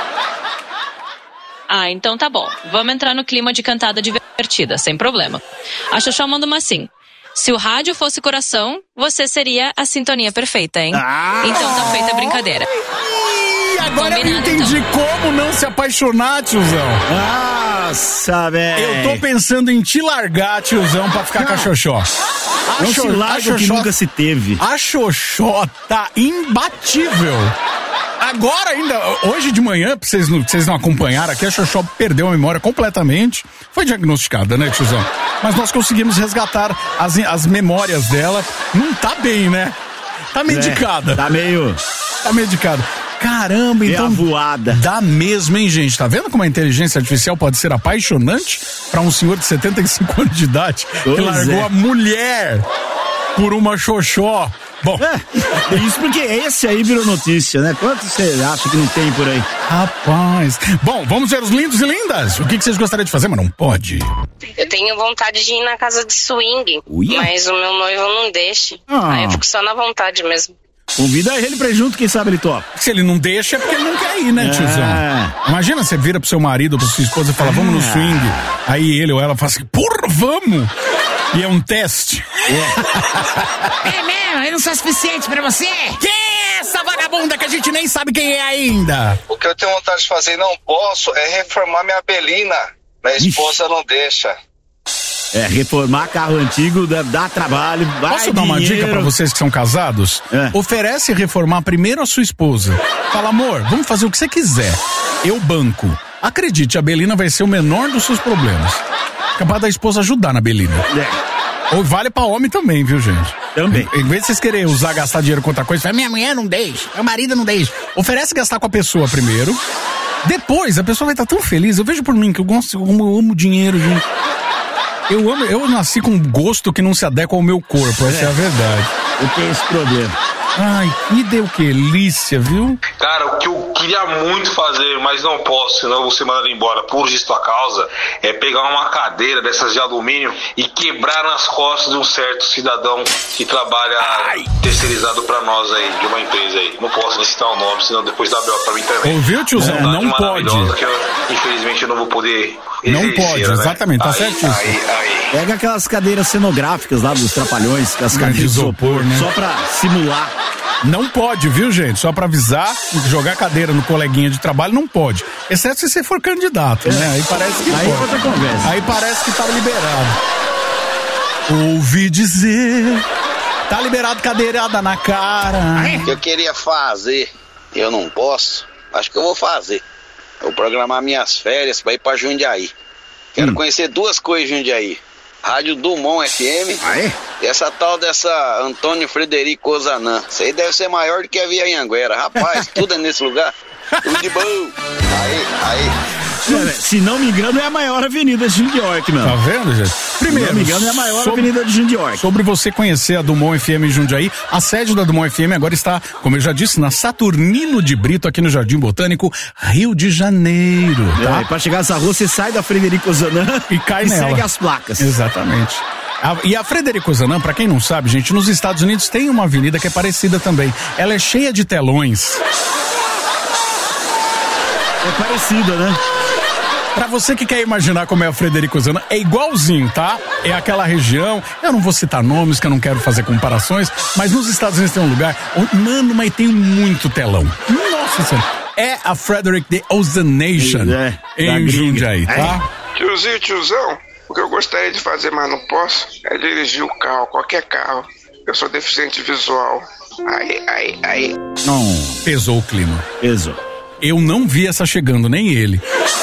Ah, então tá bom. Vamos entrar no clima de cantada divertida, sem problema. A Xoxó manda uma assim. Se o rádio fosse coração, você seria a sintonia perfeita, hein? Ah! Então tá feita a brincadeira. E agora eu Combinado, entendi então. como não se apaixonar, tiozão. Nossa, velho. Eu tô pensando em te largar, tiozão, pra ficar com a Xoxó. A Não Xo- se a larga o que Xoxó- nunca se teve. A Xoxó tá imbatível. Agora ainda, hoje de manhã, pra vocês não, pra vocês não acompanharam aqui, a Xoxó perdeu a memória completamente. Foi diagnosticada, né, tiozão? Mas nós conseguimos resgatar as, as memórias dela. Não tá bem, né? Tá medicada. É, tá meio... Tá medicada. Caramba, Meio então avoada. dá mesmo, hein, gente? Tá vendo como a inteligência artificial pode ser apaixonante pra um senhor de setenta e cinco anos de idade que Pois largou é. a mulher por uma Xoxó? Bom, É, isso porque esse aí virou notícia, né? Quanto você acha que não tem por aí? rapaz. Bom, vamos ver os lindos e lindas. O que, que vocês gostariam de fazer, mas não pode? Eu tenho vontade de ir na casa de swing, Uia. mas o meu noivo não deixa. Ah. Aí eu fico só na vontade mesmo. Convida ele pra ir junto, quem sabe ele topa. Se ele não deixa, é porque ele não quer ir, né, É. tiozão? Imagina, você vira pro seu marido ou pra sua esposa e fala, vamos no Ah. swing. Aí ele ou ela fala assim, porra, vamos! E é um teste. É mesmo? Eu não sou suficiente pra você? Quem é essa vagabunda que a gente nem sabe quem é ainda? O que eu tenho vontade de fazer e não posso é reformar minha Belina. Minha Ixi. esposa não deixa. É, reformar carro antigo dá, dá trabalho, vai Posso dar uma dinheiro. dica pra vocês que são casados? É. Oferece reformar primeiro a sua esposa. Fala, amor, vamos fazer o que você quiser. Eu banco. Acredite, a Belina vai ser o menor dos seus problemas. Capaz da esposa ajudar na Belina. É. Ou vale pra homem também, viu, gente? Também. Em, em vez de vocês querem usar, gastar dinheiro com outra coisa, fala, minha mulher não deixa, meu marido não deixa. Oferece gastar com a pessoa primeiro. Depois, a pessoa vai estar tão feliz. Eu vejo por mim que eu gosto, eu amo dinheiro, gente. Eu amo, eu nasci com um gosto que não se adequa ao meu corpo, essa é, é a verdade. Eu tenho esse problema. Ai, que deu que delícia, viu? Cara, o que eu queria muito fazer, mas não posso, senão eu vou ser mandado embora por justa causa, é pegar uma cadeira dessas de alumínio e quebrar nas costas de um certo cidadão que trabalha Ai. terceirizado pra nós aí, de uma empresa aí. Não posso nem citar o nome, senão depois dá B O pra mim também. Ouviu, tiozão? É, não pode. Que eu, infelizmente eu não vou poder Não exercer, pode, né? exatamente, tá aí, certíssimo. Aí, aí. Pega aquelas cadeiras cenográficas lá dos Trapalhões, que as cadeiras de isopor, né? Só pra simular. Não pode, viu, gente? Só pra avisar, jogar cadeira no coleguinha de trabalho não pode. Exceto se você for candidato, né? Aí parece que Aí pode. outra conversa. Aí parece que tá liberado. Ouvi dizer, tá liberado cadeirada na cara. O que eu queria fazer, eu não posso, acho que eu vou fazer. Eu vou programar minhas férias pra ir pra Jundiaí. Quero hum. conhecer duas coisas em Jundiaí. Rádio Dumont F M ah, é? E essa tal dessa Antônio Frederico Ozanam. Isso aí deve ser maior do que a Via Anhanguera. Rapaz, tudo é nesse lugar. Tudo de bom. Aí, aí. Olha, se não me engano, é a maior avenida de Jundiaí, mano. Tá vendo, gente? Primeiro, se não me engano, é a maior sobre, avenida de Jundiaí. Sobre você conhecer a Dumont F M em Jundiaí, a sede da Dumont F M agora está, como eu já disse, na Saturnino de Brito, aqui no Jardim Botânico, Rio de Janeiro. Tá? É, pra chegar nessa rua, você sai da Frederico Ozanam e cai e nela. segue as placas. Exatamente. A, e a Frederico Ozanam, pra quem não sabe, gente, nos Estados Unidos tem uma avenida que é parecida também. Ela é cheia de telões. É parecida, né? Pra você que quer imaginar como é a Frederico Ozanam, é igualzinho, tá? É aquela região, eu não vou citar nomes, que eu não quero fazer comparações, mas nos Estados Unidos tem um lugar, onde, mano, mas tem muito telão. Nossa Senhora. É a Frederick the Ozanation é, em Jundiaí, tá? Tiozinho, tiozão, o que eu gostaria de fazer, mas não posso, é dirigir o carro, qualquer carro. Eu sou deficiente visual. Aí, aí, aí. Não. Pesou o clima. Pesou. Eu não vi essa chegando, nem ele.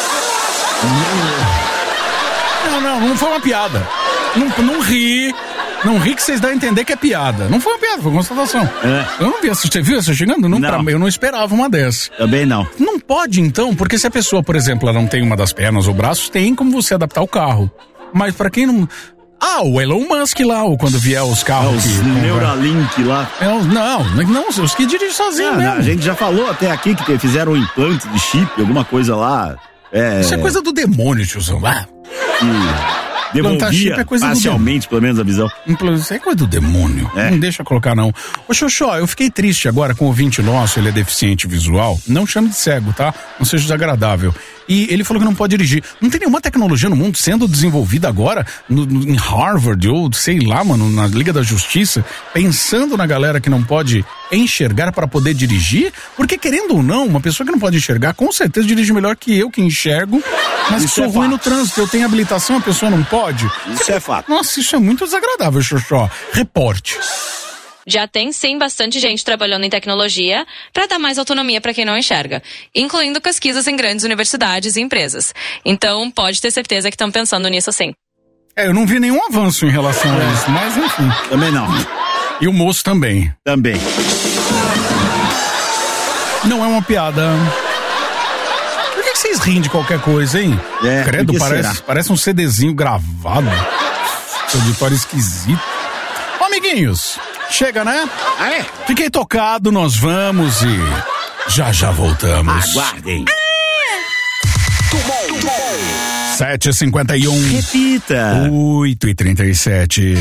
Não, não, não foi uma piada. Não, não ri. Não ri que vocês dão a entender que é piada. Não foi uma piada, foi uma constatação. É. Eu não vi essa. Você viu essa chegando? Não, não. Pra, eu não esperava uma dessa. Também não. Não pode, então, porque se a pessoa, por exemplo, ela não tem uma das pernas ou braços, tem como você adaptar o carro. Mas pra quem não... Ah, o Elon Musk lá, ou quando vier os carros... É, os que, Neuralink lá. É, não, não, os que dirigem sozinho ah, mesmo. A gente já falou até aqui que fizeram um implante de chip, alguma coisa lá... É... Isso é coisa do demônio, tiozão. Ah. E devolvia é coisa parcialmente, pelo menos, a visão. Isso é coisa do demônio. É. Não deixa colocar, não. Ô, Xoxó, eu fiquei triste agora com o ouvinte nosso, ele é deficiente visual. Não chame de cego, tá? Não seja desagradável. E ele falou que não pode dirigir. Não tem nenhuma tecnologia no mundo sendo desenvolvida agora no, no, em Harvard ou sei lá, mano, na Liga da Justiça, pensando na galera que não pode enxergar para poder dirigir, porque querendo ou não, uma pessoa que não pode enxergar com certeza dirige melhor que eu que enxergo, mas isso sou é ruim fato. no trânsito, eu tenho habilitação, a pessoa não pode. Isso é fato. Nossa, isso é muito desagradável, Xoxó. Reporte. Já tem sim bastante gente trabalhando em tecnologia para dar mais autonomia para quem não enxerga, incluindo pesquisas em grandes universidades e empresas. Então pode ter certeza que estão pensando nisso sim. É, eu não vi nenhum avanço em relação a isso, mas enfim. Também não. E o moço também. Também. Não é uma piada. Por que, que vocês riem de qualquer coisa, hein? É, Credo, parece, parece um CDzinho gravado. Auditório esquisito. Ô, amiguinhos, chega, né? Ah, é? Fiquei tocado, nós vamos e já já voltamos. Aguardem. sete e cinquenta e um. Repita. oito e trinta e sete.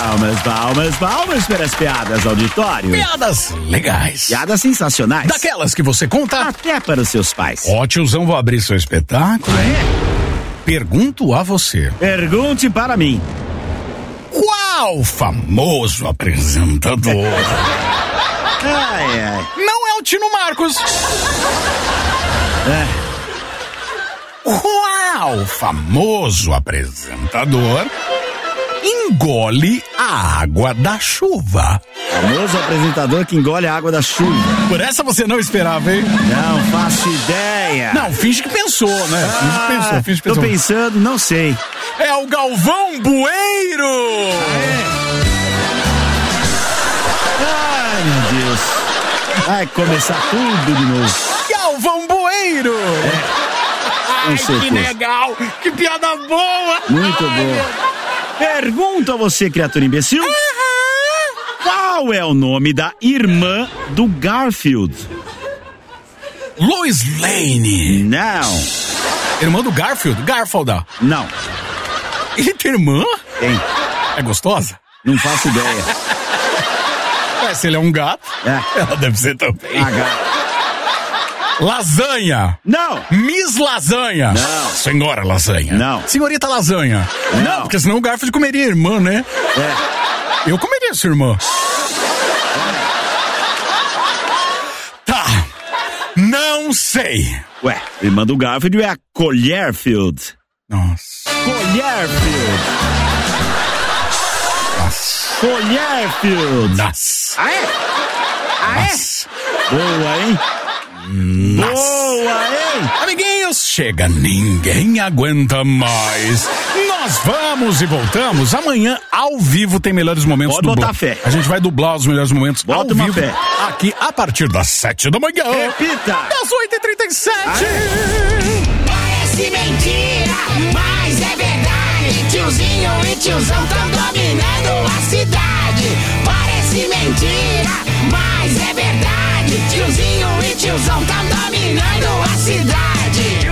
Palmas, palmas, palmas para as piadas, auditório. Piadas legais. Piadas sensacionais. Daquelas que você conta até para os seus pais. Ó, tiozão, vou abrir seu espetáculo. Ah, é? Pergunto a você. Pergunte para mim. Qual famoso apresentador? Ai, ai. Não é o Tino Marcos. É. Qual famoso apresentador engole a água da chuva? Famoso apresentador que engole a água da chuva. Por essa você não esperava, hein? Não faço ideia. Não, finge que pensou, né? Ah, finge que pensou, finge que pensou. Tô pensando, não sei. É o Galvão Bueiro! Ai, meu Deus. Vai começar tudo de novo. Galvão Bueiro! É. Ai, que legal! Que piada boa! Muito boa. Pergunto a você, criatura imbecil. Uhum. Qual é o nome da irmã do Garfield? Lois Lane. Não. Irmã do Garfield? Garfield? Não. Ele tem irmã? Tem. É gostosa? Não faço ideia. É, se ele é um gato, é. Ela deve ser também. Ah, gato. Lasanha. Não. Miss Lasanha. Não. Senhora Lasanha. Não. Senhorita Lasanha. Não. Não, porque senão o Garfield comeria a irmã, né? É. Eu comeria sua irmã. Tá. Não sei. Ué, irmã do Garfield é a Collier-Field. Nossa. Collier-Field. Nossa. Collier-Field. Nossa. Ah, é? Ah, é? Boa, hein? Nossa. Boa, hein? Amiguinhos, chega, ninguém aguenta mais. Nós vamos e voltamos. Amanhã, ao vivo, tem melhores momentos. Pode do botar blo... fé. A gente vai dublar os melhores momentos Bota ao uma vivo. Fé. Aqui, a partir das sete da manhã. Repita. Das oito e trinta e sete. Parece mentira, mas é verdade. Tiozinho e tiozão tão dominando a cidade. Parece mentira, mas é verdade. Tiozinho e tiozão tão dominando a cidade.